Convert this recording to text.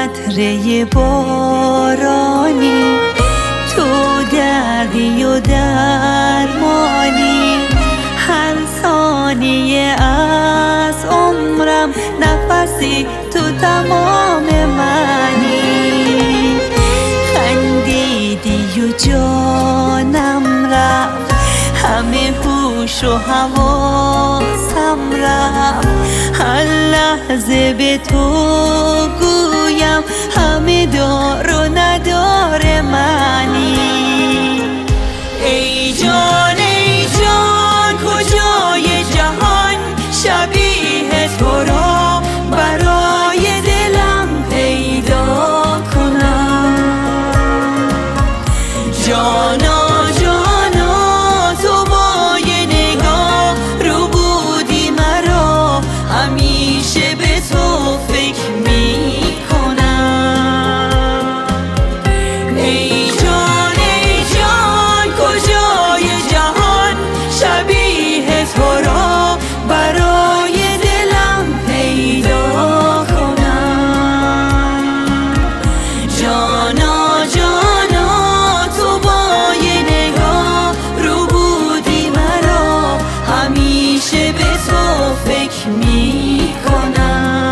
قطره بارانی، تو دردی و درمانی. هر ثانیه از عمرم نفسی تو تمام منی. خندیدی و جانم رفت، همه هوش و حواسم رفت. هر لحظه به تو گویم همه دار و ندار منی. ای جان ای جان کجای جهان، شبیه تو را برای دلم پیدا کنم. جانا جانا تو با یه نگاه رو بودی مرا، همیشه به تو فکر می کنم. ای جان کجای جهان، شبیه تو را برای دلم پیدا کنم. جانا جانا تو با یه نگاه رو بودی مرا، همیشه به تو فکر می کنم.